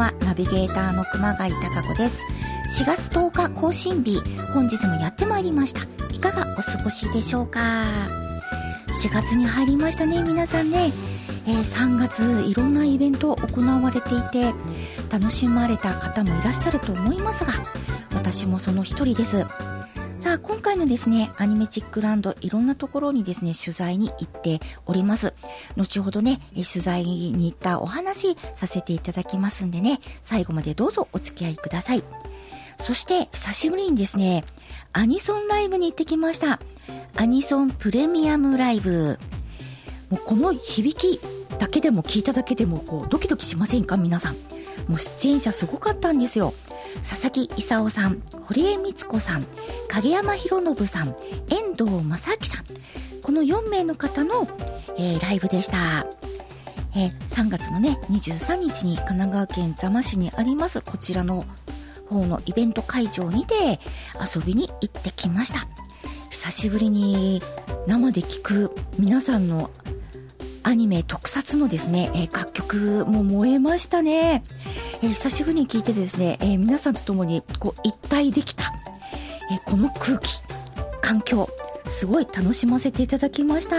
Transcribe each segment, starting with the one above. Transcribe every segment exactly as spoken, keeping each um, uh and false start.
は。ナビゲーターの熊谷貴子です。しがつとおか更新日、本日もやってまいりました。いかがお過ごしでしょうか。しがつに入りましたね、皆さんね。えー、さんがついろんなイベント行われていて楽しまれた方もいらっしゃると思いますが、私もその一人です。さあ、今回のですね、アニメチックランド、いろんなところにですね、取材に行っております。後ほどね、取材に行ったお話させていただきますんでね、最後までどうぞお付き合いください。そして久しぶりにですね、アニソンライブに行ってきました。アニソンプレミアムライブ。もうこの響きだけでも聞いただけでもこうドキドキしませんか、皆さん。もう出演者すごかったんですよ。佐々木勲さん、堀江光子さん、影山博信さん、遠藤正明さん、このよんめいの方の、えー、ライブでした。えー、さんがつのねにじゅうさんにちに神奈川県座間市にありますこちらの方のイベント会場にて遊びに行ってきました。久しぶりに生で聞く皆さんのアニメ特撮のですね、えー、楽曲も燃えましたね。えー、久しぶりに聞いてですね、えー、皆さんと共にこう一体できた、えー、この空気環境すごい楽しませていただきました。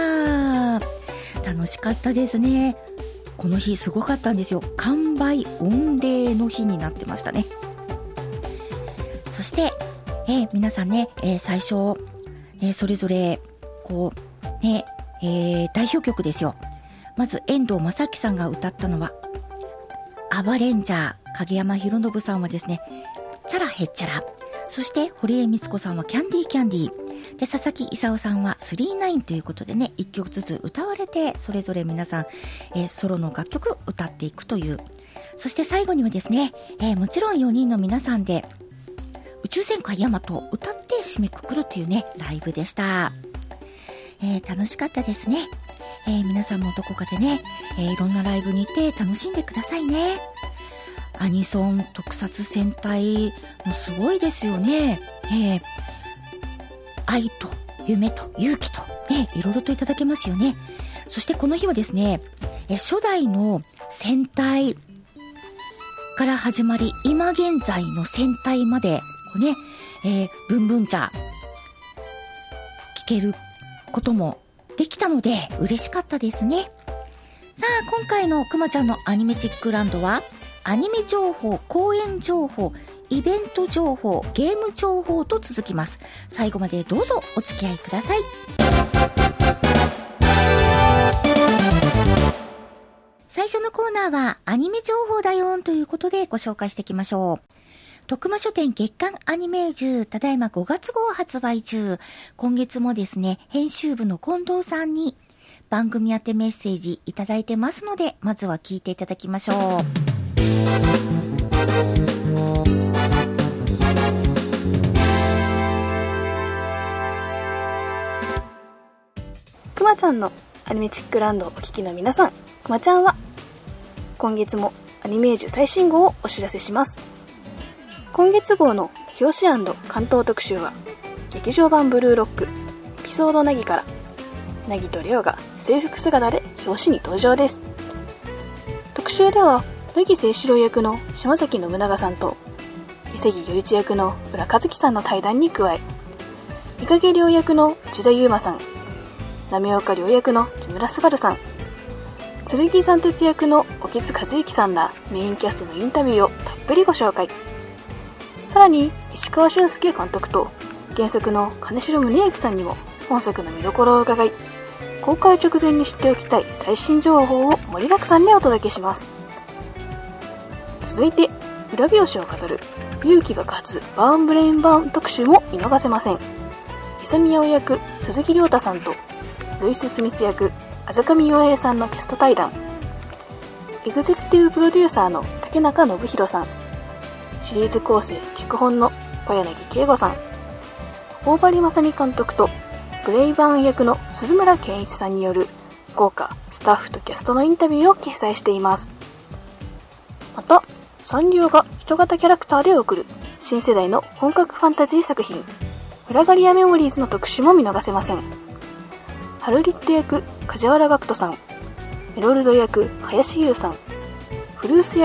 楽しかったですね。この日すごかったんですよ。完売御礼の日になってましたね。そして、えー、皆さんね、えー、最初、えー、それぞれこうね、えー、代表曲ですよ。まず遠藤正樹さんが歌ったのはアバレンジャー、影山博信さんはですねチャラヘッチャラ、そして堀江光子さんはキャンディーキャンディーで、佐々木勲さんはスリーナインということでね、いっきょくずつ歌われて、それぞれ皆さん、えー、ソロの楽曲歌っていくという。そして最後にはですね、えー、もちろんよにんの皆さんで宇宙戦艦ヤマトを歌って締めくくるというねライブでした。えー、楽しかったですね。えー、皆さんもどこかでね、えー、いろんなライブに行って楽しんでくださいね。アニソン特撮戦隊もすごいですよね。えー、愛と夢と勇気と、ね、いろいろといただけますよね。そしてこの日はですね、えー、初代の戦隊から始まり今現在の戦隊までこうね、えー、ブンブンチャー聞けることもできたので嬉しかったですね。さあ、今回のくまちゃんのアニメチックランドはアニメ情報、公演情報、イベント情報、ゲーム情報と続きます。最後までどうぞお付き合いください。最初のコーナーはアニメ情報だよということでご紹介していきましょう。徳間書店月刊アニメージュ、ただいまごがつ号発売中。今月もですね、編集部の近藤さんに番組宛てメッセージいただいてますので、まずは聞いていただきましょう。 くまちゃんのアニメチックランドをお聞きの皆さん、くまちゃんは今月もアニメージュ最新号をお知らせします。今月号の表紙&関東特集は劇場版ブルーロックエピソードナギからナギとレオが制服姿で表紙に登場です。特集では乃木清志郎役の島崎信長さんと伊勢木雄一役の浦和樹さんの対談に加え、伊影亮役の内田悠馬さん、滑岡亮役の木村昴さん、剣三徹役の沖津和之さんらメインキャストのインタビューをたっぷりご紹介。さらに石川俊介監督と原作の金城宗之さんにも本作の見どころを伺い、公開直前に知っておきたい最新情報を盛りだくさんでお届けします。続いて裏表紙を飾る勇気爆発バーンブレインバーン特集も見逃せません。勇美葵役鈴木亮太さんとルイス・スミス役あざかみ陽平さんのキャスト対談、エグゼクティブプロデューサーの竹中信弘さん、シリーズ構成脚本の小柳圭吾さん、大張正美監督とブレイバーン役の鈴村健一さんによる豪華スタッフとキャストのインタビューを掲載しています。またサンリオが人型キャラクターで送る新世代の本格ファンタジー作品フラガリアメモリーズの特集も見逃せません。ハルリット役梶原学人さん、メロルド役林優さん、フルース役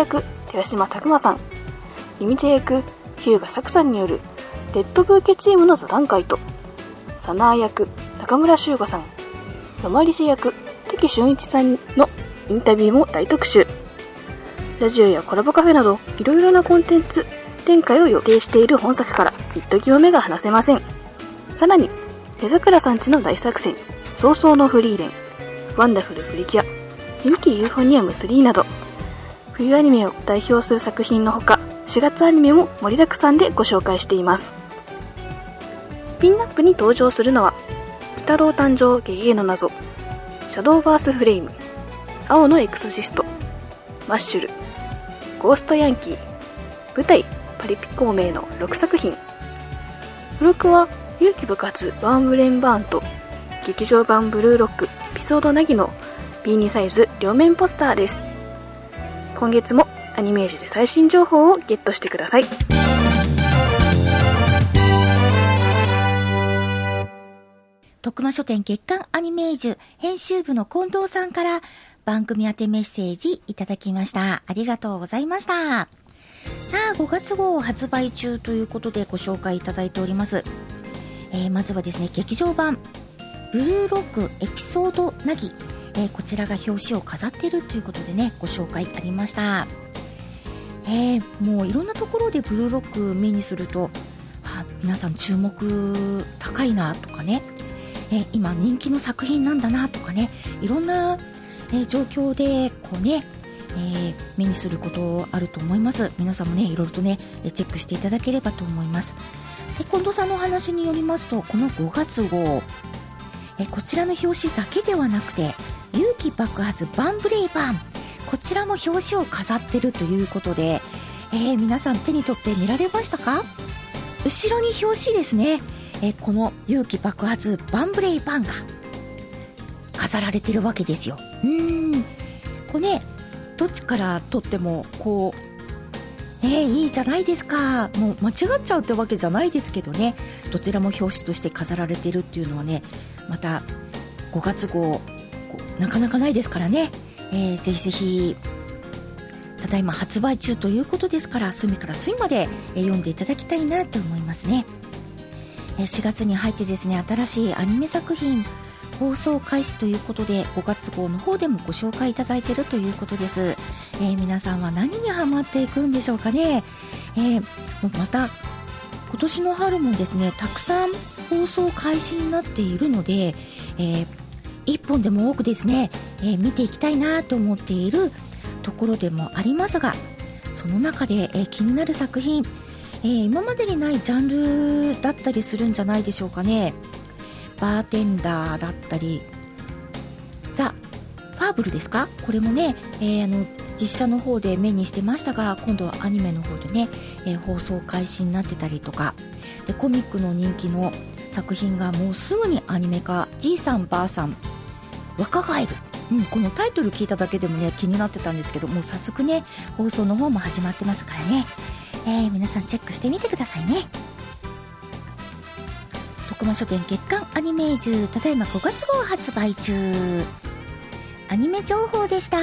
寺島拓磨さん、ミミチェ役日向咲さんによるレッドブーケチームの座談会と、サナー役中村修吾さん、ロマリシ役滝俊一さんのインタビューも大特集。ラジオやコラボカフェなどいろいろなコンテンツ展開を予定している本作から一時も目が離せません。さらに手桜さんちの大作戦、早々のフリーレン、ワンダフルプリキュア、ユキユーフォニアムスリーなど冬アニメを代表する作品のほか、しがつアニメも盛りだくさんでご紹介しています。ピンナップに登場するのは鬼太郎誕生ゲゲゲの謎、シャドーバースフレイム、青のエクソシスト、マッシュル、ゴーストヤンキー、舞台パリピ孔明のろくさく品。付録は勇気爆発ワンブレンバーンと劇場版ブルーロックエピソードナギの ビーツー サイズ両面ポスターです。今月もアニメージュで最新情報をゲットしてください。 徳間書店月刊アニメージュ編集部の近藤さんから番組宛てメッセージいただきました。ありがとうございました。さあ、ごがつ号発売中ということでご紹介いただいております。えー、まずはですね、劇場版ブルーロックエピソードナギ、えー、こちらが表紙を飾っているということでね、ご紹介ありました。えー、もういろんなところでブルーロック目にすると、あ、皆さん注目高いなとかね、えー、今人気の作品なんだなとかね、いろんな、えー、状況でこうね、えー、目にすることあると思います。皆さんもね、いろいろとねチェックしていただければと思います。で、近藤さんのお話によりますと、このごがつ号、えー、こちらの表紙だけではなくて、勇気爆発バンブレイバン、こちらも表紙を飾ってるということで、えー、皆さん手に取って見られましたか？後ろに表紙ですね、えー、この勇気爆発バンブレイバンが飾られてるわけですよ。うーん、こうね、どっちから撮ってもこう、えー、いいじゃないですか。もう間違っちゃうってわけじゃないですけどね、どちらも表紙として飾られてるっていうのはね、またごがつ号なかなかないですからね。えー、ぜひぜひただいま発売中ということですから、隅から隅まで、えー、読んでいただきたいなと思いますね。えー、しがつに入ってですね、新しいアニメ作品放送開始ということで、ごがつ号の方でもご紹介いただいているということです。えー、皆さんは何にハマっていくんでしょうかね。えー、また今年の春もですね、たくさん放送開始になっているので、えー、いっぽんでも多くですね、えー、見ていきたいなと思っているところでもありますが、その中で、えー、気になる作品、えー、今までにないジャンルだったりするんじゃないでしょうかね。バーテンダーだったり、ザ・ファーブルですか、これもね、えー、あの実写の方で目にしてましたが、今度はアニメの方でね、えー、放送開始になってたりとかで、コミックの人気の作品がもうすぐにアニメ化、じいさんばあさん若返る、うん、このタイトル聞いただけでもね気になってたんですけど、もう早速ね放送の方も始まってますからね、えー、皆さんチェックしてみてくださいね。徳間書店月刊アニメージュ、ただいまごがつ号発売中。アニメ情報でした。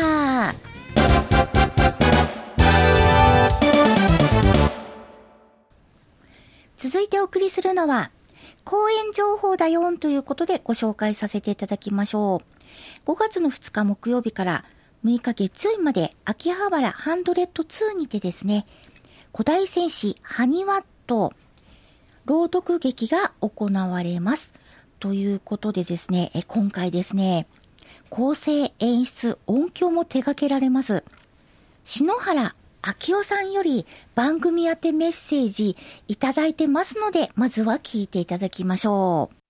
続いてお送りするのは公演情報だよんということでご紹介させていただきましょう。ごがつのふつか木曜日からむいか月曜日まで秋葉原ハンドレッドツーにてですね、古代戦士ハニワット朗読劇が行われますということでですね、え今回ですね、構成演出音響も手掛けられます篠原明夫さんより番組宛てメッセージいただいてますので、まずは聞いていただきましょう。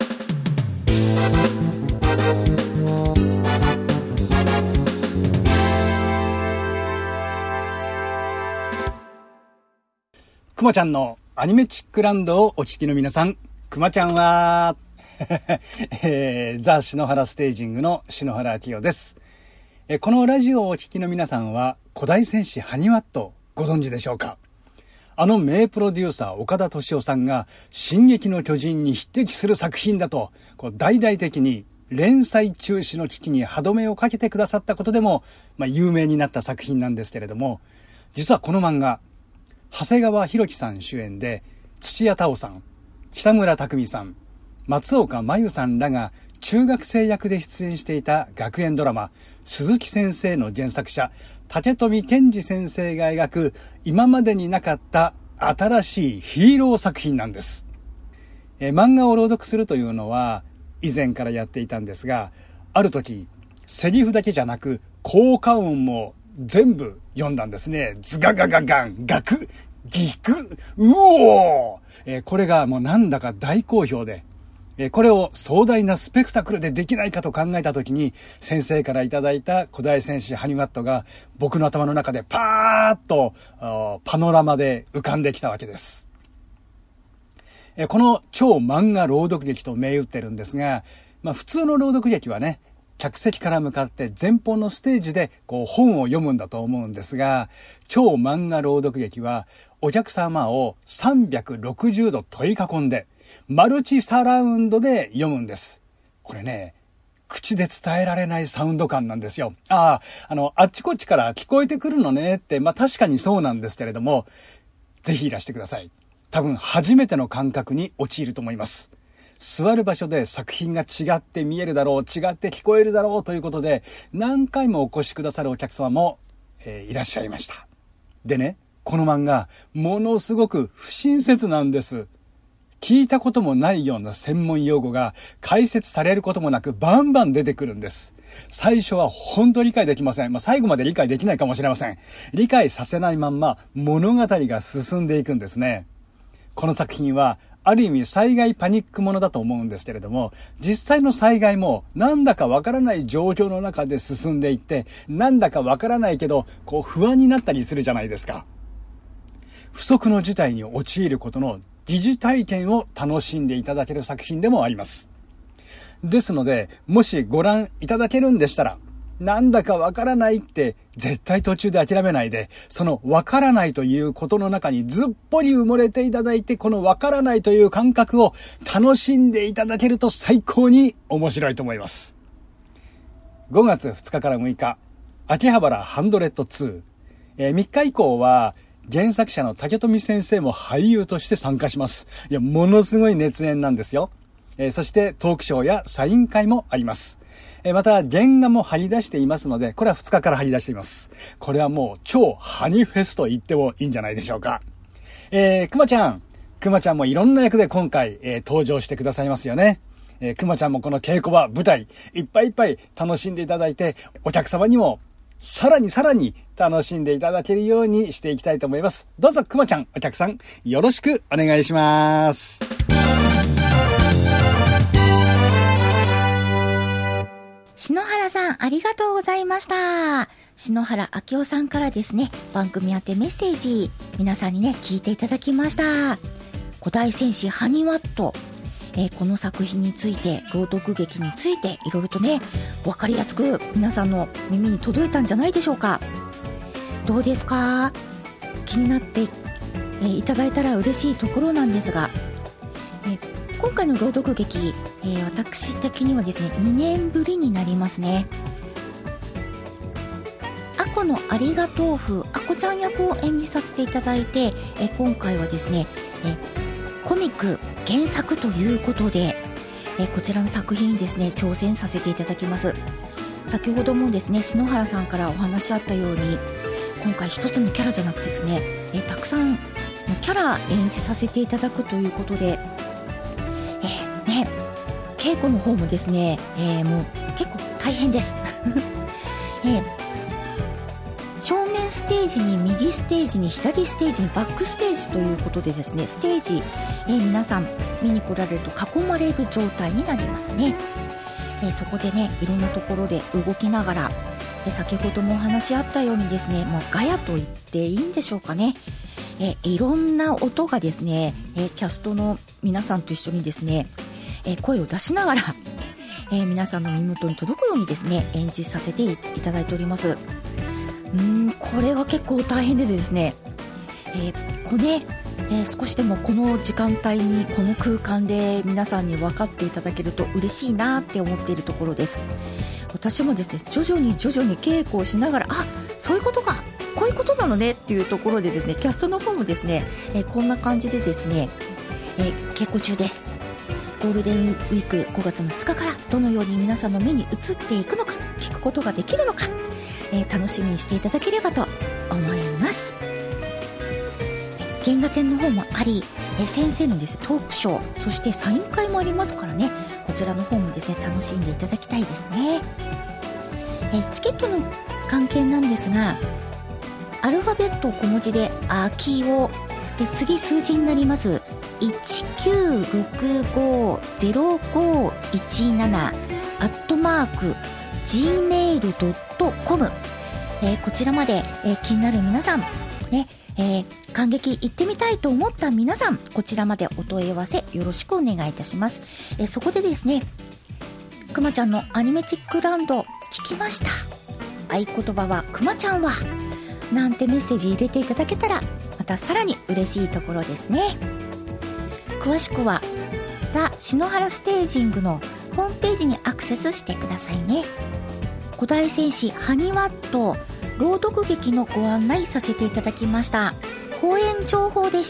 くまちゃんのアニメチックランドをお聞きの皆さん、くまちゃんは、えー、ザ・篠原ステージングの篠原明夫です。えこのラジオをお聞きの皆さんは、古代戦士ハニワットご存知でしょうか。あの名プロデューサー岡田敏夫さんが進撃の巨人に匹敵する作品だと、こう大々的に連載中止の危機に歯止めをかけてくださったことでも、まあ、有名になった作品なんですけれども、 実はこの漫画、長谷川博己さん主演で、土屋太鳳さん、北村匠海さん、松岡真優さんらが中学生役で出演していた学園ドラマ、鈴木先生の原作者、竹富健二先生が描く今までになかった新しいヒーロー作品なんです。え漫画を朗読するというのは以前からやっていたんですが、ある時、セリフだけじゃなく効果音も全部読んだんですね。ズガガガガン、ガク、ギク、うおー、えー、これがもうなんだか大好評で、えー、これを壮大なスペクタクルでできないかと考えたときに、先生からいただいた古代戦士ハニワットが僕の頭の中でパーッとパノラマで浮かんできたわけです。えー、この超漫画朗読劇と銘打ってるんですが、まあ普通の朗読劇はね、客席から向かって前方のステージでこう本を読むんだと思うんですが、超漫画朗読劇はお客様をさんびゃくろくじゅうど問い囲んでマルチサラウンドで読むんです。これね、口で伝えられないサウンド感なんですよ。ああ、あの、あっちこっちから聞こえてくるのねって、まあ確かにそうなんですけれども、ぜひいらしてください。多分初めての感覚に陥ると思います。座る場所で作品が違って見えるだろう、違って聞こえるだろうということで、何回もお越しくださるお客様も、えー、いらっしゃいました。でね、この漫画、ものすごく不親切なんです。聞いたこともないような専門用語が解説されることもなくバンバン出てくるんです。最初は本当理解できません。まあ、最後まで理解できないかもしれません。理解させないまんま物語が進んでいくんですね。この作品はある意味災害パニックものだと思うんですけれども、実際の災害もなんだかわからない状況の中で進んでいって、なんだかわからないけどこう不安になったりするじゃないですか。不測の事態に陥ることの疑似体験を楽しんでいただける作品でもあります。ですので、もしご覧いただけるんでしたら、なんだかわからないって絶対途中で諦めないで、そのわからないということの中にずっぽり埋もれていただいて、このわからないという感覚を楽しんでいただけると最高に面白いと思います。ごがつふつかからむいか、秋葉原ハンドレッドツー、えー、みっか以降は原作者の竹富先生も俳優として参加します。いや、ものすごい熱演なんですよ。えー、そしてトークショーやサイン会もあります。えー、また原画も張り出していますので、これはふつかから張り出しています。これはもう超ハニフェスと言ってもいいんじゃないでしょうか。えー、くまちゃん、くまちゃんもいろんな役で今回、えー、登場してくださいますよね。えー、くまちゃんもこの稽古場、舞台、いっぱいいっぱい楽しんでいただいて、お客様にもさらにさらに楽しんでいただけるようにしていきたいと思います。どうぞくまちゃん、お客さんよろしくお願いします。 篠原さん、ありがとうございました。篠原明夫さんからですね、番組宛てメッセージ皆さんにね聞いていただきました。古代戦士ハニワット、えー、この作品について、朗読劇についていろいろとね分かりやすく皆さんの耳に届いたんじゃないでしょうか。どうですか？気になって、えー、いただいたら嬉しいところなんですが、えー、今回の朗読劇、えー、私的にはですねにねんぶりになりますね。アコのありがとう風アコちゃん役を演じさせていただいて、えー、今回はですね、えー、コミック原作ということで、えこちらの作品にですね挑戦させていただきます。先ほどもですね篠原さんからお話あったように、今回一つのキャラじゃなくてですね、えたくさんのキャラ演じさせていただくということで、えー、ね稽古の方もですね、えー、もう結構大変です、えー、正面ステージに右ステージに左ステージにバックステージということでですね、ステージ、えー、皆さん見に来られると囲まれる状態になりますね。えー、そこでねいろんなところで動きながら、で先ほどもお話あったようにですね、もうガヤと言っていいんでしょうかね、えー、いろんな音がですね、えー、キャストの皆さんと一緒にですね、えー、声を出しながら、えー、皆さんの耳元に届くようにですね演じさせていただいております。うーんこれは結構大変でですね、えー、これねえー、少しでもこの時間帯にこの空間で皆さんに分かっていただけると嬉しいなって思っているところです。私もですね徐々に徐々に稽古をしながら、あそういうことかこういうことなのねっていうところでですね、キャストの方もですね、えー、こんな感じでですね、えー、稽古中です。ゴールデンウィークごがつのふつかからどのように皆さんの目に映っていくのか、聞くことができるのか、えー、楽しみにしていただければと思います。原画展の方もあり、え先生のですねトークショー、そしてサイン会もありますからね、こちらの方もですね楽しんでいただきたいですね。えチケットの関係なんですが、アルファベット小文字であきおで、次数字になりますいちきゅうろくごゼロごいちななアットマーク ジーメールドットコム、えー、こちらまで、えー、気になる皆さんね、えー、感激行ってみたいと思った皆さん、こちらまでお問い合わせよろしくお願いいたします。えー、そこでですね、くまちゃんのアニメチックランド聞きました、合言葉はくまちゃんはなんてメッセージ入れていただけたらまたさらに嬉しいところですね。詳しくはザ・篠原ステージングのホームページにアクセスしてくださいね。古代戦士ハニワット朗読劇のご案内させていただきました。公演情報でした。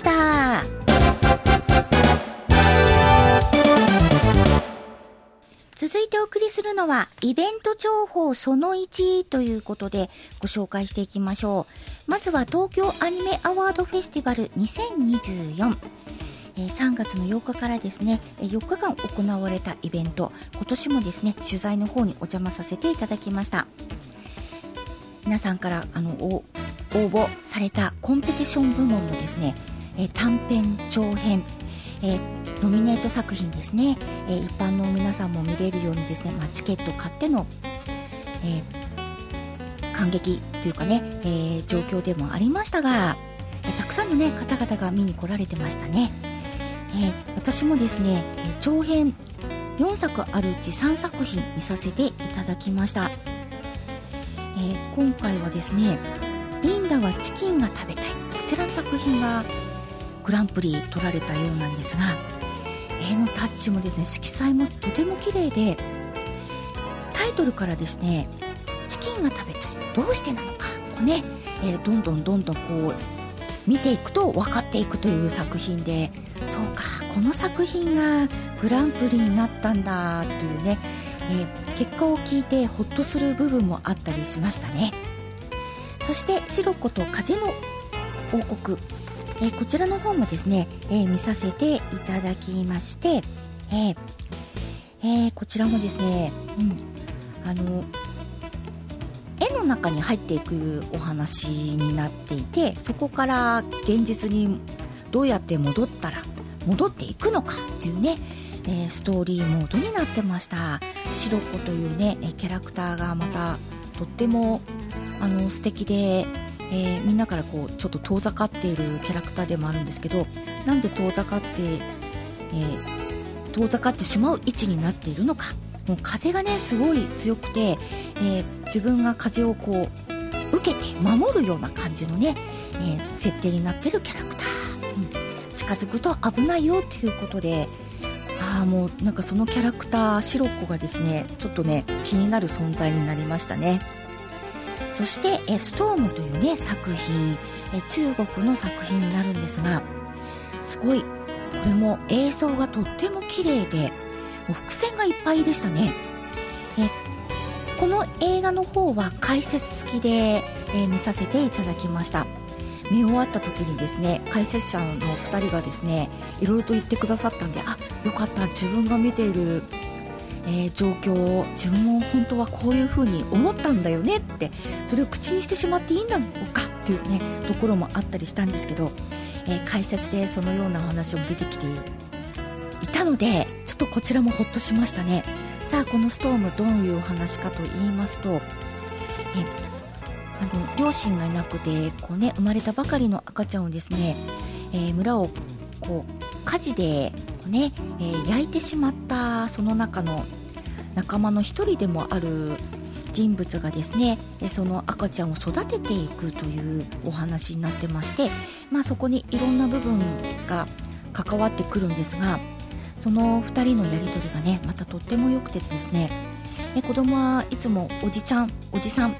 続いてお送りするのはイベント情報そのいちということでご紹介していきましょう。まずは東京アニメアワードフェスティバルにせんにじゅうよん、えー、さんがつのようかからですねよっかかん行われたイベント、今年もですね取材の方にお邪魔させていただきました。皆さんからあの応募されたコンペティション部門のですね、えー、短編長編、えー、ノミネート作品ですね、えー、一般の皆さんも見れるようにですね、まあ、チケット買っての、えー、感激というかね、えー、状況でもありましたが、えー、たくさんの、ね、方々が見に来られてましたね。えー、私もですね、えー、長編よんさくあるうちさんさく品見させていただきました。えー、今回はですね、リンダはチキンが食べたい、こちらの作品がグランプリ取られたようなんですが、絵のタッチもですね、色彩もとても綺麗で、タイトルからですね、チキンが食べたい、どうしてなのか、こうね、えー、どんどんどんどんこう見ていくと分かっていくという作品で、そうか、この作品がグランプリになったんだというね、えー、結果を聞いてホッとする部分もあったりしましたね。そしてシロコと風の王国、えー、こちらの方もですね、えー、見させていただきまして、えーえー、こちらもですね、うん、あの絵の中に入っていくお話になっていて、そこから現実にどうやって戻ったら戻っていくのかっていうね、えー、ストーリーモードになってました。シロコというねキャラクターがまたとってもあの素敵で、えー、みんなからこうちょっと遠ざかっているキャラクターでもあるんですけど、なんで遠ざかって、えー、遠ざかってしまう位置になっているのか、もう風がねすごい強くて、えー、自分が風をこう受けて守るような感じのね、えー、設定になっているキャラクター、うん、近づくと危ないよということで、あーもうなんかそのキャラクターシロッコがですねちょっとね気になる存在になりましたね。そしてえストームというね作品、え中国の作品になるんですが、すごいこれも映像がとっても綺麗で、もう伏線がいっぱいでしたね。えこの映画の方は解説付きで、えー、見させていただきました。見終わった時にですね、解説者のふたりがですねいろいろと言ってくださったんで、あ、よかった、自分が見ている、えー、状況を自分も本当はこういう風に思ったんだよねって、それを口にしてしまっていいんだろうかっていうねところもあったりしたんですけど、えー、解説でそのようなお話も出てきていたので、ちょっとこちらもほっとしましたね。さあ、このストームどういうお話かと言いますと、えあの両親がいなくてこう、ね、生まれたばかりの赤ちゃんをですね、えー、村をこう火事でこう、ねえー、焼いてしまったその中の仲間の一人でもある人物がですね、その赤ちゃんを育てていくというお話になってまして、まあ、そこにいろんな部分が関わってくるんですが、そのふたりのやり取りがねまたとっても良くてですね、え子供はいつもおじちゃんおじさん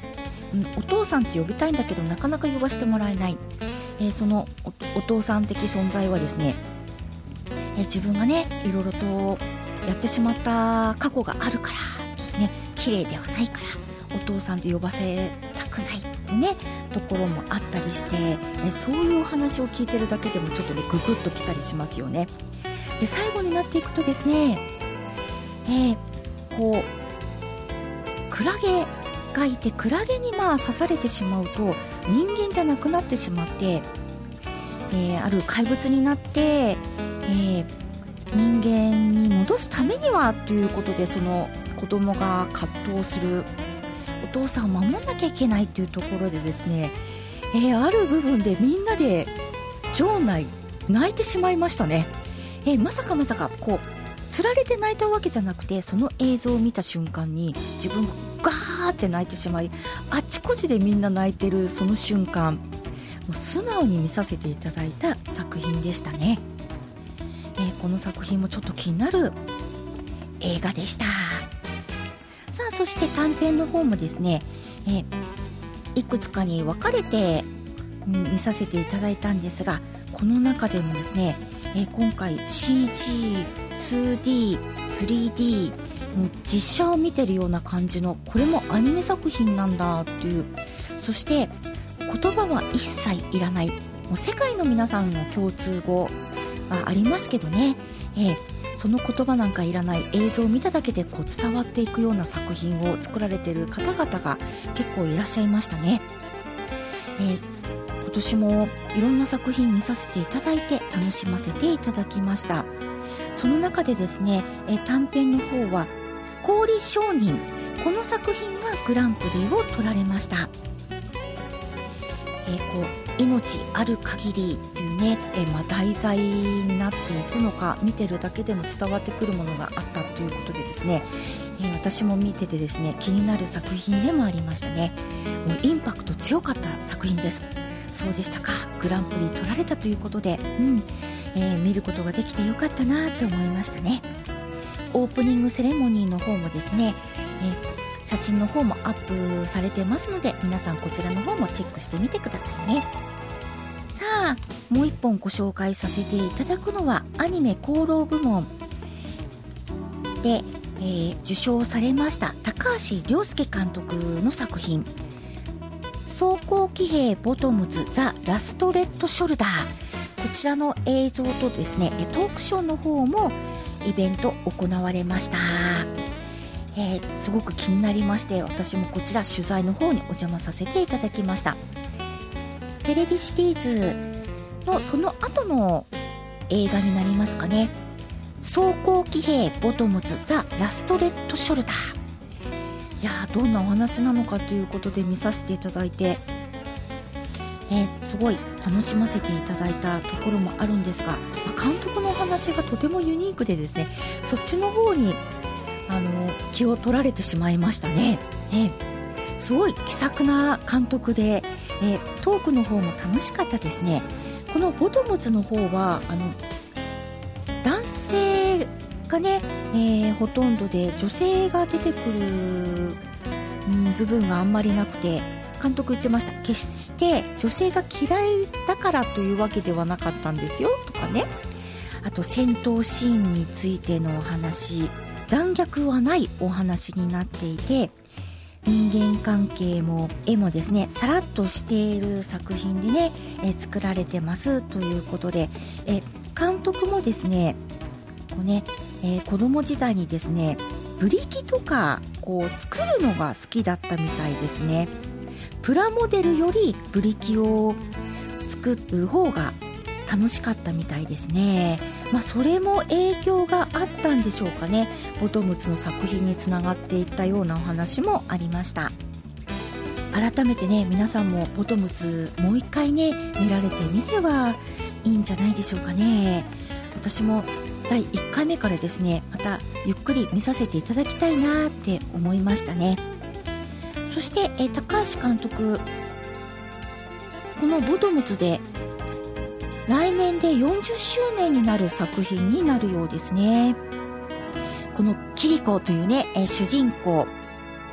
うん、お父さんって呼びたいんだけどなかなか呼ばせてもらえない、えー、その お, お父さん的存在はですね、えー、自分がねいろいろとやってしまった過去があるからですね、綺麗ではないからお父さんって呼ばせたくないっていうねところもあったりして、えー、そういうお話を聞いてるだけでもちょっとねググッときたりしますよね。で最後になっていくとですね、えー、こうクラゲがいて、クラゲにまあ刺されてしまうと人間じゃなくなってしまって、えー、ある怪物になって、えー、人間に戻すためにはということで、その子供が葛藤するお父さんを守んなきゃいけないというところでですね、えー、ある部分でみんなで場内泣いてしまいましたね。えー、まさかまさかこうつられて泣いたわけじゃなくて、その映像を見た瞬間に自分がガーって泣いてしまい、あちこちでみんな泣いてるその瞬間、もう素直に見させていただいた作品でしたね。えー、この作品もちょっと気になる映画でした。さあそして短編の方もですね、えー、いくつかに分かれて、うん、見させていただいたんですが、この中でもですね、えー、今回 シージー、ツーディー、スリーディー もう実写を見てるような感じの、これもアニメ作品なんだっていう、そして言葉は一切いらない、もう世界の皆さんの共通語はありますけどね、えー、その言葉なんかいらない、映像を見ただけでこう伝わっていくような作品を作られている方々が結構いらっしゃいましたね。えー、今年もいろんな作品見させていただいて楽しませていただきました。その中でですね、えー、短編の方は氷商人、この作品がグランプリを取られました。えー、こう命ある限りっていうね、えーまあ、題材になっていくのか、見てるだけでも伝わってくるものがあったということでですね、えー、私も見ててですね気になる作品でもありましたね。もうインパクト強かった作品です。そうでしたか。グランプリ取られたということで、うんえー、見ることができてよかったなと思いましたね。オープニングセレモニーの方もですね、えー写真の方もアップされてますので、皆さんこちらの方もチェックしてみてくださいね。さあもう一本ご紹介させていただくのはアニメ功労部門で、えー、受賞されました高橋涼介監督の作品、装甲騎兵ボトムズザ・ラストレッドショルダー、こちらの映像とですねトークショーの方もイベント行われました。えー、すごく気になりまして、私もこちら取材の方にお邪魔させていただきました。テレビシリーズのその後の映画になりますかね、装甲騎兵ボトムズザ・ラストレッドショルダー。いやー、どんなお話なのかということで見させていただいて、えー、すごい楽しませていただいたところもあるんですが、監督のお話がとてもユニークでですね、そっちの方にあの気を取られてしまいましたね。えー、すごい気さくな監督で、えー、トークの方も楽しかったですね。このボトムズの方はあの男性がね、えー、ほとんどで女性が出てくる、うん、部分があんまりなくて、監督言ってました。決して女性が嫌いだからというわけではなかったんですよとかね。あと戦闘シーンについてのお話、残虐はないお話になっていて、人間関係も絵もですねさらっとしている作品でね、えー、作られてますということで、え監督もですねこうね、えー、子供時代にですねブリキとかこう作るのが好きだったみたいですね。プラモデルよりブリキを作る方が楽しかったみたいですね。まあ、それも影響があったんでしょうかね。ボトムズの作品につながっていったようなお話もありました。改めてね、皆さんもボトムズもう一回ね見られてみてはいいんじゃないでしょうかね。私もだいいっかいめからですねまたゆっくり見させていただきたいなって思いましたね。そしてえ高橋監督、このボトムズで来年でよんじゅっしゅうねんになる作品になるようですね。このキリコというね、えー、主人公、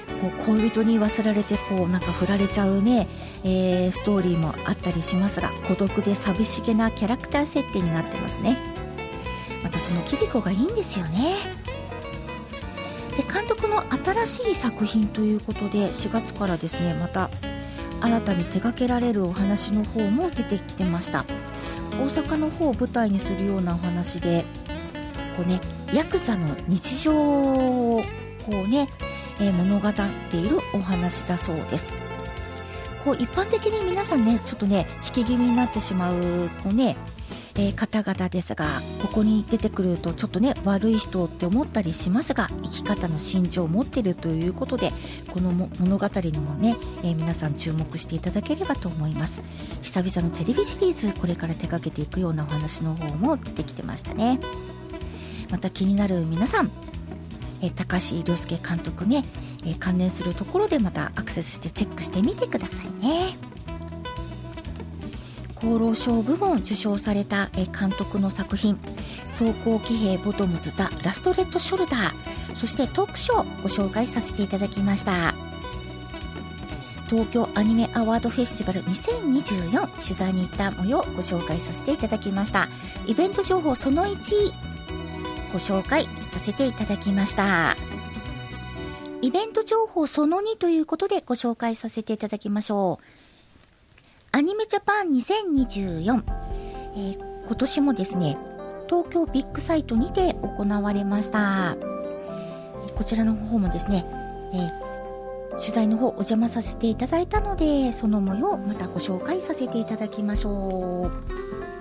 こう恋人に言わせられてこうなんか振られちゃうね、えー、ストーリーもあったりしますが、孤独で寂しげなキャラクター設定になってますね。またそのキリコがいいんですよね。で、監督の新しい作品ということでしがつからですね、また新たに手掛けられるお話の方も出てきてました。大阪の方を舞台にするようなお話で、こうね、ヤクザの日常をこうね、えー、物語っているお話だそうです。こう一般的に皆さんね、ちょっとね引き気味になってしまうこうね、えー、方々ですが、ここに出てくるとちょっとね悪い人って思ったりしますが、生き方の心情を持っているということで、この物語にもね、えー、皆さん注目していただければと思います。久々のテレビシリーズ、これから手掛けていくようなお話の方も出てきてましたね。また気になる皆さん、えー、高橋涼介監督ね、えー、関連するところでまたアクセスしてチェックしてみてくださいね。厚労省部門受賞された、えー、監督の作品、装甲騎兵ボトムズザ・ラストレッドショルダー、そしてトークショーご紹介させていただきました。東京アニメアワードフェスティバルにせんにじゅうよん、取材に行った模様をご紹介させていただきました。イベント情報そのいちご紹介させていただきました。イベント情報そのにということでご紹介させていただきましょう。アニメジャパンにせんにじゅうよん、えー、今年もですね東京ビッグサイトにて行われました。こちらの方もですね、えー、取材の方お邪魔させていただいたので、その模様をまたご紹介させていただきましょう。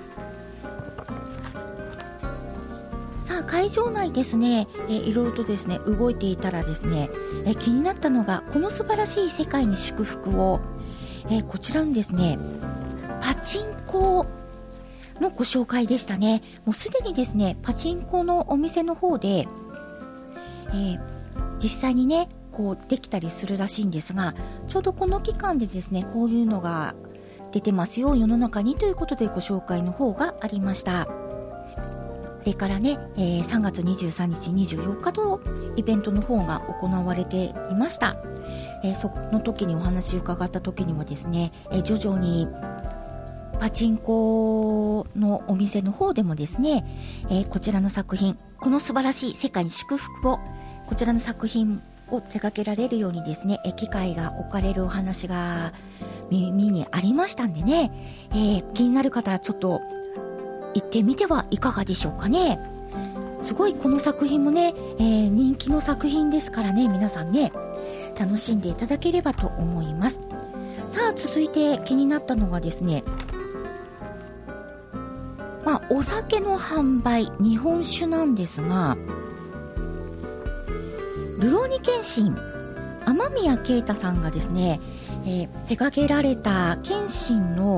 さあ、会場内ですね、えー、いろいろとですね動いていたらですね、えー、気になったのがこの素晴らしい世界に祝福を、えー、こちらのですねパチンコのご紹介でしたね。もうすでにですねパチンコのお店の方で、えー、実際にねこうできたりするらしいんですが、ちょうどこの期間でですねこういうのが出てますよ世の中にということでご紹介の方がありました。それからね、えー、さんがつにじゅうさんにちにじゅうよっかとイベントの方が行われていました。えー、その時にお話を伺った時にはですね、えー、徐々にパチンコのお店の方でもですね、えー、こちらの作品、この素晴らしい世界に祝福を、こちらの作品を手掛けられるようにですね、えー、機会が置かれるお話が耳にありましたんでね、えー、気になる方はちょっと行ってみてはいかがでしょうかね。すごいこの作品もね、えー、人気の作品ですからね、皆さんね楽しんでいただければと思います。さあ、続いて気になったのがですね、まあお酒の販売、日本酒なんですが、るろうに剣心雨宮啓太さんがですね、えー、手掛けられた剣心の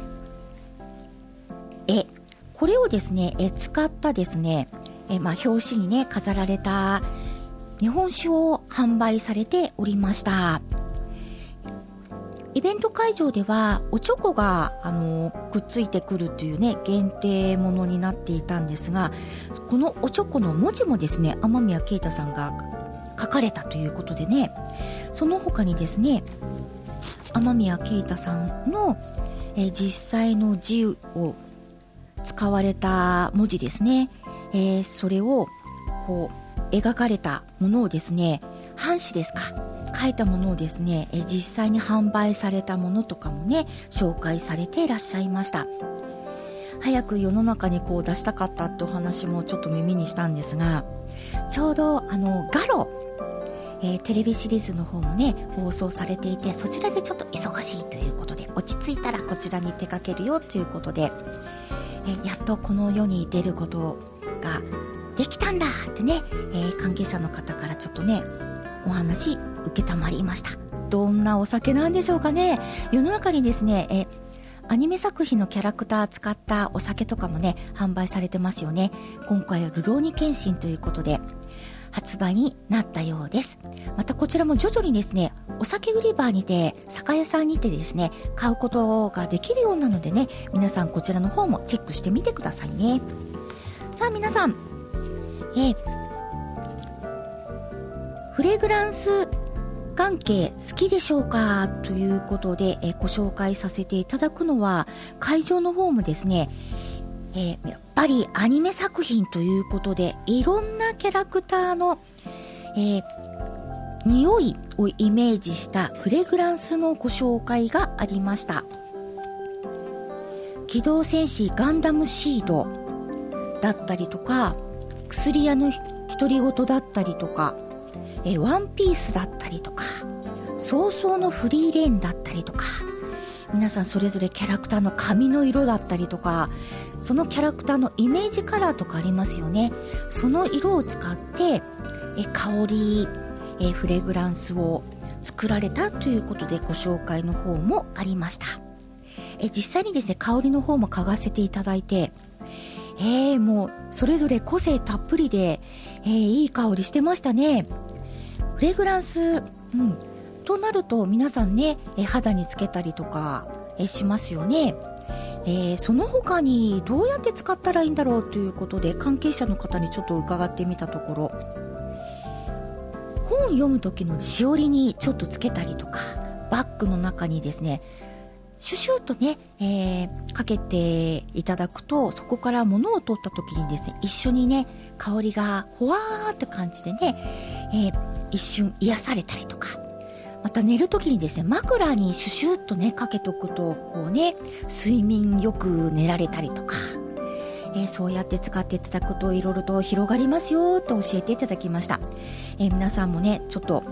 絵、これをですね、え使ったですね、えまあ、表紙にね飾られた日本酒を販売されておりました。イベント会場ではおちょこがあのくっついてくるというね限定ものになっていたんですが、このおちょこの文字もですね雨宮啓太さんが書かれたということでね、その他にですね雨宮啓太さんの、え実際の字を使われた文字ですね、えー、それをこう描かれたものをですね、半紙ですか、書いたものをですね、えー、実際に販売されたものとかもね紹介されていらっしゃいました。早く世の中にこう出したかったってお話もちょっと耳にしたんですが、ちょうどあのガロ、えー、テレビシリーズの方もね放送されていて、そちらでちょっと忙しいということで、落ち着いたらこちらに手掛けるよということで、えやっとこの世に出ることができたんだってね、えー、関係者の方からちょっとねお話受けたまりました。どんなお酒なんでしょうかね。世の中にですね、えアニメ作品のキャラクター使ったお酒とかもね販売されてますよね。今回はるろうに剣心ということで発売になったようです。またこちらも徐々にですねお酒売り場にて酒屋さんにてですね買うことができるようなのでね、皆さんこちらの方もチェックしてみてくださいね。さあ皆さん、えー、フレグランスが関係好きでしょうかということで、えー、ご紹介させていただくのは、会場の方もですね、えー、やっぱりアニメ作品ということで、いろんなキャラクターの、えー、匂いをイメージしたフレグランスのご紹介がありました。機動戦士ガンダムシードだったりとか、薬屋の独り言だったりとか、えワンピースだったりとか、早々のフリーレンだったりとか、皆さんそれぞれキャラクターの髪の色だったりとか、そのキャラクターのイメージカラーとかありますよね。その色を使ってえ香りえフレグランスを作られたということで、ご紹介の方もありました。え実際にですね、香りの方も嗅がせていただいて、えー、もうそれぞれ個性たっぷりで、えー、いい香りしてましたね。フレグランス、うん、となると皆さんね、え肌につけたりとかえしますよね。えー、その他にどうやって使ったらいいんだろうということで、関係者の方にちょっと伺ってみたところ、本読む時のしおりにちょっとつけたりとか、バッグの中にですねシュシュッとね、えー、かけていただくと、そこから物を取った時にですね、一緒にね香りがほわーって感じでね、えー一瞬癒されたりとか、また寝るときにですね、枕にシュシュッとねかけとくと、こうね睡眠よく寝られたりとか、えー、そうやって使っていただくといろいろと広がりますよと教えていただきました。えー、皆さんもねちょっと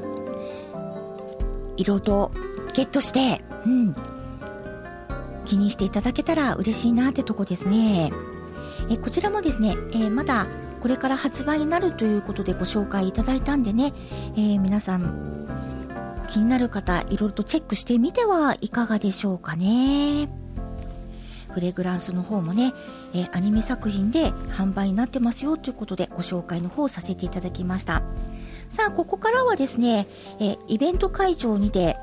色とゲットして、うん、気にしていただけたら嬉しいなってとこですね。えー、こちらもですね、えー、まだこれから発売になるということでご紹介いただいたんでね、えー、皆さん気になる方いろいろとチェックしてみてはいかがでしょうかね。フレグランスの方もね、えー、アニメ作品で販売になってますよということでご紹介の方をさせていただきました。さあここからはですね、えー、イベント会場にて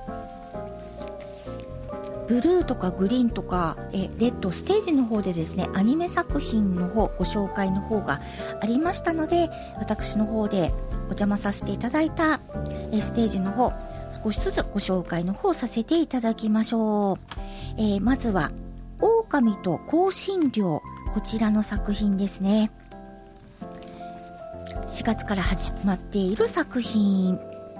ブルーとかグリーンとかえレッドステージの方でですね、アニメ作品の方ご紹介の方がありましたので、私の方でお邪魔させていただいたえステージの方、少しずつご紹介の方させていただきましょう。えー、まずは狼と香辛料、こちらの作品ですね。しがつから始まっている作品、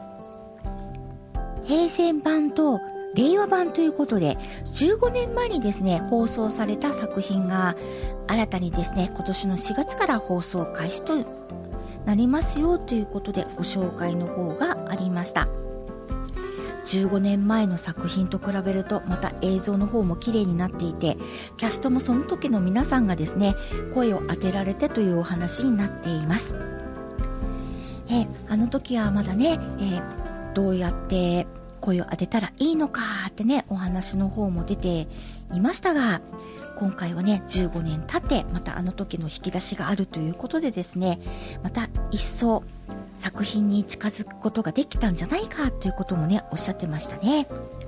平成版と令和版ということで、じゅうごねんまえにですね放送された作品が新たにですね今年のしがつから放送開始となりますよということで、ご紹介の方がありました。じゅうごねんまえの作品と比べるとまた映像の方も綺麗になっていて、キャストもその時の皆さんがですね声を当てられてというお話になっています。えあの時はまだね、えどうやって声を当てたらいいのかってねお話の方も出ていましたが、今回はねじゅうごねん経ってまたあの時の引き出しがあるということでですね、また一層作品に近づくことができたんじゃないかということもねおっしゃってましたね。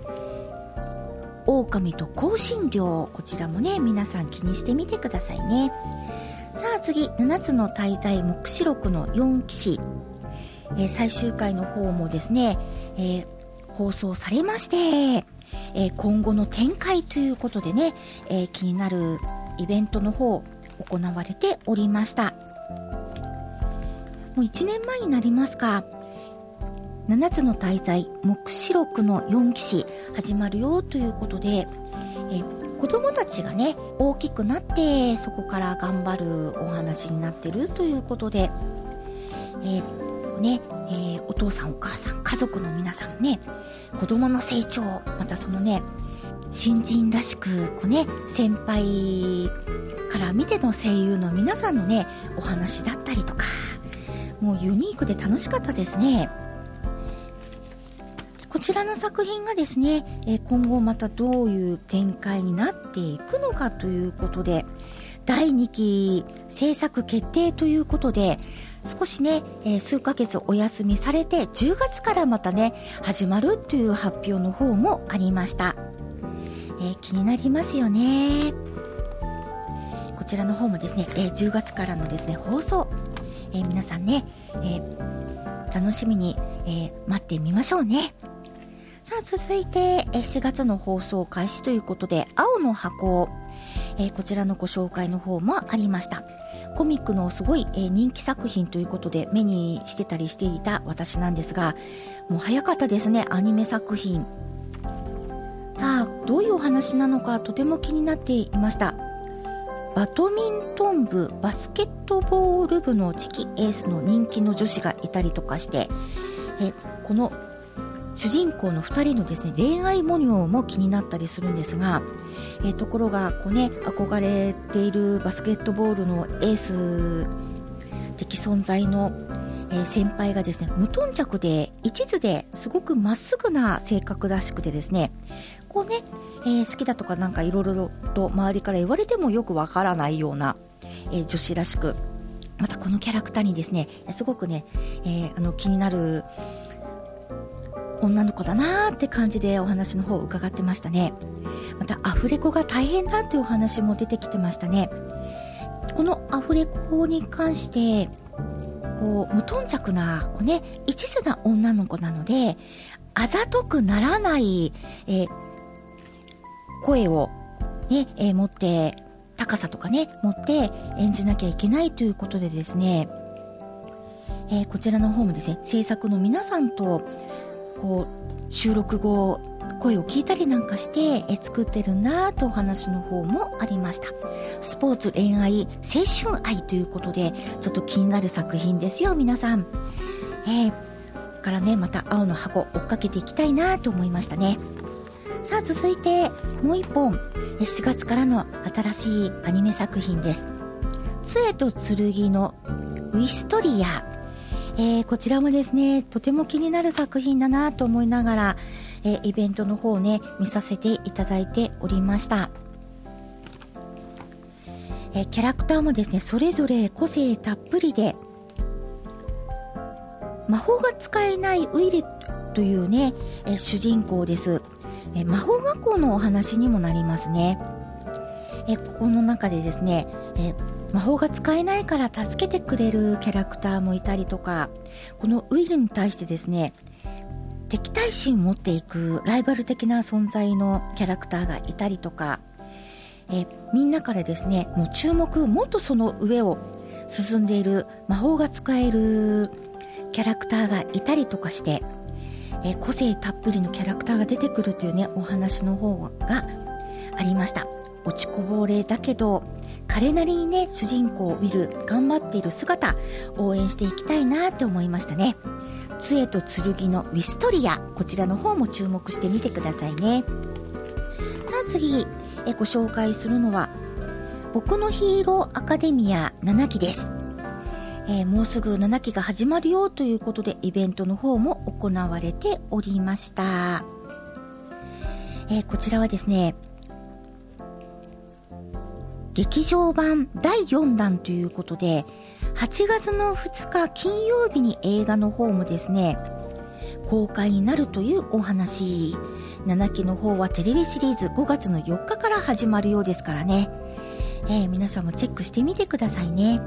狼と香辛料、こちらもね皆さん気にしてみてくださいね。さあ次、ななつの大罪黙示録のよん騎士、えー、最終回の方もですね、えー放送されまして、えー、今後の展開ということでね、えー、気になるイベントの方行われておりました。もういちねんまえになりますか、ななつの大罪黙示録のよん騎士始まるよということで、えー、子供たちがね大きくなってそこから頑張るお話になってるということで、えーねえー、お父さんお母さん家族の皆さんね、子供の成長、またそのね新人らしくこうね先輩から見ての声優の皆さんのねお話だったりとか、もうユニークで楽しかったですね。こちらの作品がですね、えー、今後またどういう展開になっていくのかということで、だいにき制作決定ということで、少しね、えー、数ヶ月お休みされてじゅうがつからまたね始まるという発表の方もありました。えー、気になりますよね。こちらの方もですね、えー、じゅうがつからのですね放送、えー、皆さんね、えー、 楽しみに、えー、待ってみましょうね。さあ続いて、えー、しがつの放送開始ということで、青の箱、えー、こちらのご紹介の方もありました。コミックのすごい、えー、人気作品ということで目にしてたりしていた私なんですが、もう早かったですね、アニメ作品。さあどういうお話なのかとても気になっていました。バドミントン部、バスケットボール部の次期エースの人気の女子がいたりとかして、えこの主人公のふたりのですね恋愛模様も気になったりするんですが、えところがこう、ね、憧れているバスケットボールのエース的存在の、えー、先輩がですね無頓着で一途ですごくまっすぐな性格らしくてですね、こうね、えー、好きだとかなんかいろいろと周りから言われてもよくわからないような、えー、女子らしく、またこのキャラクターにですねすごくね、えー、あの気になる女の子だなーって感じでお話の方を伺ってましたね。またアフレコが大変だというお話も出てきてましたね。このアフレコに関してこう無頓着なこう、ね、一途な女の子なのであざとくならない、えー、声を、ねえー、持って高さとかね持って演じなきゃいけないということでですね、えー、こちらの方もですね制作の皆さんとこう収録後声を聞いたりなんかしてえ作ってるなとお話の方もありました。スポーツ、恋愛、青春愛ということでちょっと気になる作品ですよ皆さん。えー、ここからねまた青の箱追っかけていきたいなと思いましたね。さあ続いてもう一本しがつからの新しいアニメ作品です。杖と剣のウィストリア、えー、こちらもですねとても気になる作品だなと思いながら、えー、イベントの方をね見させていただいておりました。えー、キャラクターもですねそれぞれ個性たっぷりで、魔法が使えないウイレというね、えー、主人公です。えー、魔法学校のお話にもなりますね。えー、ここの中でですね、えー魔法が使えないから助けてくれるキャラクターもいたりとか、このウイルに対してですね敵対心を持っていくライバル的な存在のキャラクターがいたりとか、えみんなからですねもう注目、もっとその上を進んでいる魔法が使えるキャラクターがいたりとかして、え個性たっぷりのキャラクターが出てくるというねお話の方がありました。落ちこぼれだけど彼なりにね主人公ウィル頑張っている姿応援していきたいなって思いましたね。杖と剣のウィストリア、こちらの方も注目してみてくださいね。さあ次えご紹介するのは僕のヒーローアカデミアななきです。えー、もうすぐななきが始まるよということでイベントの方も行われておりました。えー、こちらはですね劇場版だいよんだんということではちがつのふつか金曜日に映画の方もですね公開になるというお話。ななきの方はテレビシリーズごがつのよっかから始まるようですからね、えー、皆さんもチェックしてみてくださいね。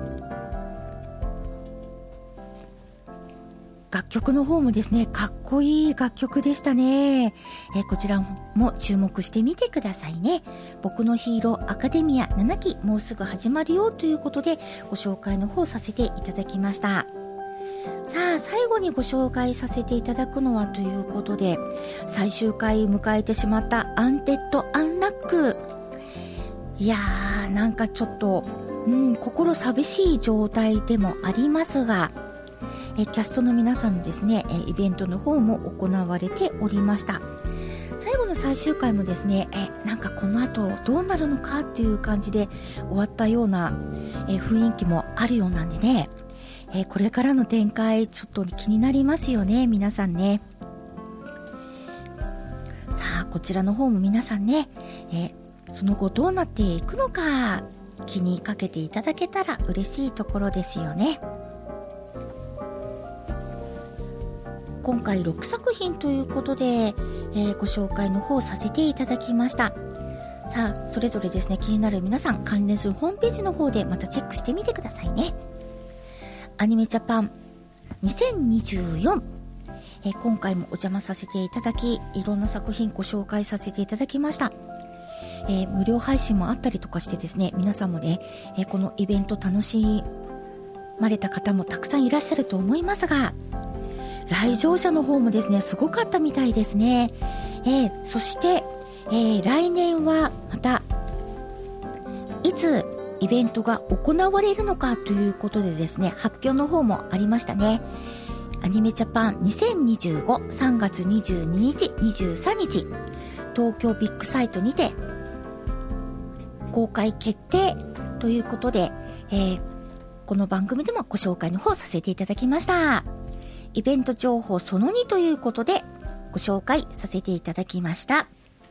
楽曲の方もですねかっこいい楽曲でしたね。えー、こちらも注目してみてくださいね。僕のヒーローアカデミアななきもうすぐ始まるよということでご紹介の方させていただきました。さあ最後にご紹介させていただくのはということで最終回迎えてしまったアンテッドアンラック。いやーなんかちょっと、うん、心寂しい状態でもありますが、えキャストの皆さんですねイベントの方も行われておりました。最後の最終回もですねえなんかこの後どうなるのかっていう感じで終わったようなえ雰囲気もあるようなんでね、えこれからの展開ちょっと気になりますよね皆さんね。さあこちらの方も皆さんねえその後どうなっていくのか気にかけていただけたら嬉しいところですよね。今回ろくさく品ということで、えー、ご紹介の方させていただきました。さあそれぞれですね気になる皆さん関連するホームページの方でまたチェックしてみてくださいね。アニメジャパンにせんにじゅうよん、えー、今回もお邪魔させていただき、いろんな作品ご紹介させていただきました。えー、無料配信もあったりとかしてですね、皆さんもね、えー、このイベント楽しまれた方もたくさんいらっしゃると思いますが、来場者の方もですね、すごかったみたいですね。えー、そして、えー、来年はまたいつイベントが行われるのかということでですね、発表の方もありましたね。アニメジャパンにせんにじゅうご さんがつにじゅうににち、にじゅうさんにち、東京ビッグサイトにて公開決定ということで、えー、この番組でもご紹介の方させていただきました。イベント情報そのにということでご紹介させていただきました。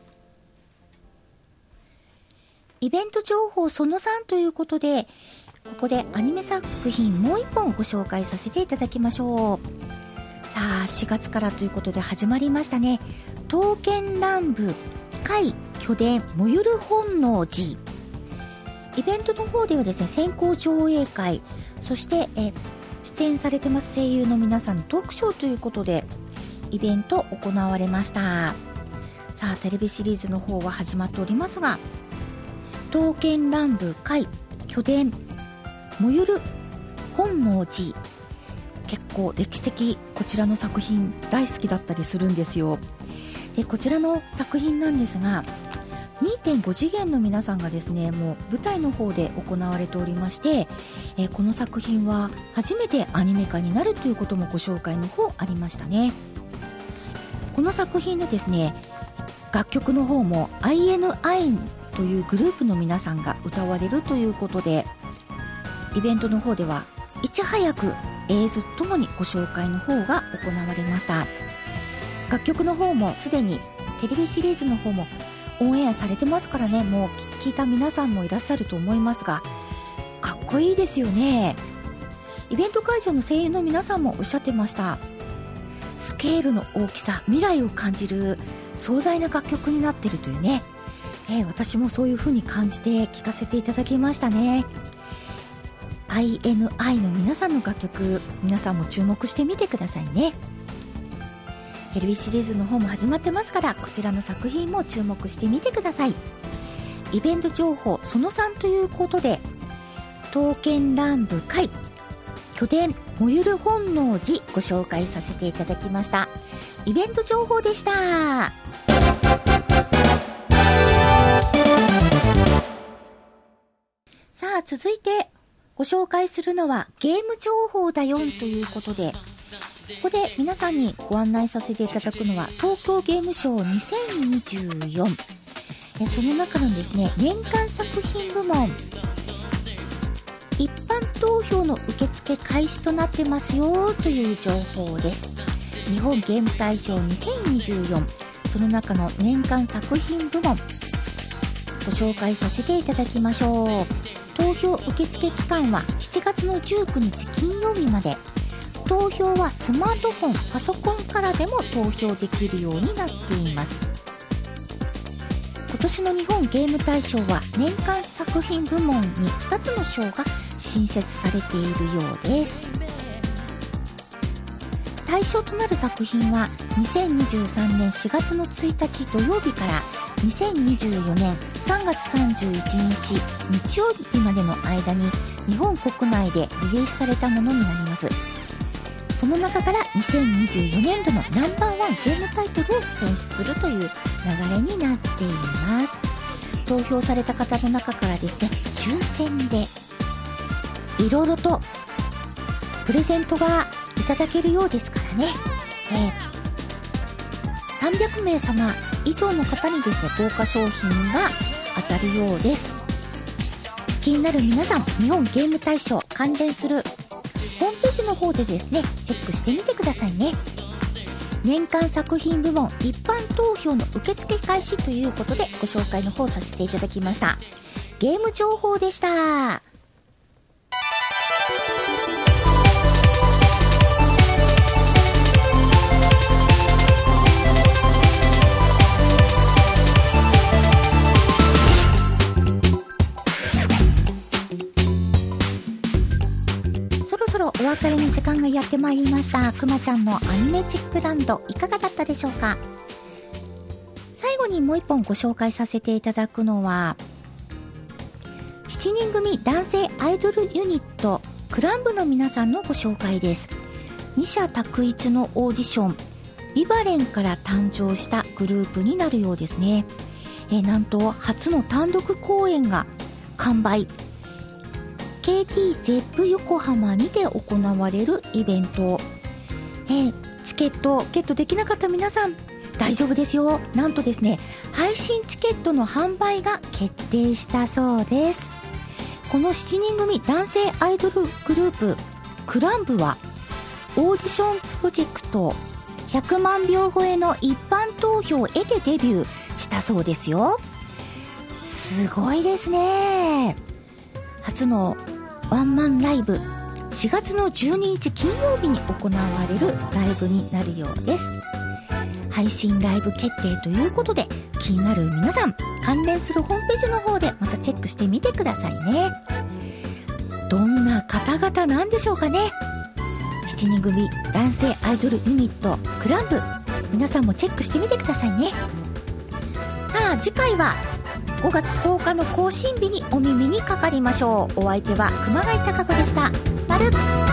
イベント情報そのさんということで、ここでアニメ作品もう一本ご紹介させていただきましょう。さあ、しがつからということで始まりましたね。刀剣乱舞怪巨伝燃ゆる本能寺。イベントの方ではですね、先行上映会、そしてえ出演されてます声優の皆さんのトークショーということでイベント行われました。さあ、テレビシリーズの方は始まっておりますが、刀剣乱舞怪巨伝燃ゆる本能寺、結構歴史的、こちらの作品大好きだったりするんですよ。で、こちらの作品なんですが にてんご 次元の皆さんがですね、もう舞台の方で行われておりまして、えー、この作品は初めてアニメ化になるということもご紹介の方ありましたね。この作品のですね、楽曲の方も アイエヌアイ というグループの皆さんが歌われるということで、イベントの方ではいち早く映像ともにご紹介の方が行われました。楽曲の方もすでにテレビシリーズの方もオンエアされてますからね、もう聞いた皆さんもいらっしゃると思いますが、かっこいいですよね。イベント会場の声優の皆さんもおっしゃってました。スケールの大きさ、未来を感じる壮大な楽曲になっているというね、えー、私もそういう風に感じて聞かせていただきましたね。 アイエヌアイ の皆さんの楽曲、皆さんも注目してみてくださいね。テレビシリーズの方も始まってますから、こちらの作品も注目してみてください。イベント情報そのさんということで、刀剣乱舞怪巨伝燃ゆる本能寺ご紹介させていただきました。イベント情報でした。さあ、続いてご紹介するのはゲーム情報だよんということで、ここで皆さんにご案内させていただくのは東京ゲームショウにせんにじゅうよん、その中のですね、年間作品部門一般投票の受付開始となってますよという情報です。日本ゲーム大賞にせんにじゅうよん、その中の年間作品部門ご紹介させていただきましょう。投票受付期間はしちがつのじゅうくにち金曜日まで。投票はスマートフォン、パソコンからでも投票できるようになっています。今年の日本ゲーム大賞は年間作品部門にふたつの賞が新設されているようです。対象となる作品はにせんにじゅうさんねんしがつのついたち土曜日からにせんにじゅうよねんさんがつさんじゅういちにち日曜日までの間に日本国内でリリースされたものになります。その中からにせんにじゅうよねんどのナンバーワンゲームタイトルを選出するという流れになっています。投票された方の中からですね、抽選でいろいろとプレゼントがいただけるようですからね、えー、さんびゃくめいさま以上の方にですね、豪華商品が当たるようです。気になる皆さん、日本ゲーム大賞関連するホームページの方でですね、チェックしてみてくださいね。年間作品部門一般投票の受付開始ということでご紹介の方させていただきました。ゲーム情報でした。そろそろお別れの時間間がやってまいりました。くまちゃんのアニメチックランドいかがだったでしょうか。最後にもう一本ご紹介させていただくのはしちにん組男性アイドルユニットクランブの皆さんのご紹介です。二者択一のオーディションビバレンから誕生したグループになるようですね。えー、なんと初の単独公演が完売 ケーティーゼップ 横浜にて行われるイベント、えー、チケットゲットできなかった皆さん大丈夫ですよ。なんとですね配信チケットの販売が決定したそうです。このしちにん組男性アイドルグループクランブはオーディションプロジェクトひゃくまんびょう超えの一般投票を得てデビューしたそうですよ。すごいですね。初のワンマンライブしがつのじゅうににち金曜日に行われるライブになるようです。配信ライブ決定ということで気になる皆さん関連するホームページの方でまたチェックしてみてくださいね。どんな方々なんでしょうかね。しちにん組男性アイドルユニットクランブ、皆さんもチェックしてみてくださいね。さあ次回はごがつとおかの更新日にお耳にかかりましょう。お相手は熊谷貴子でした。まる。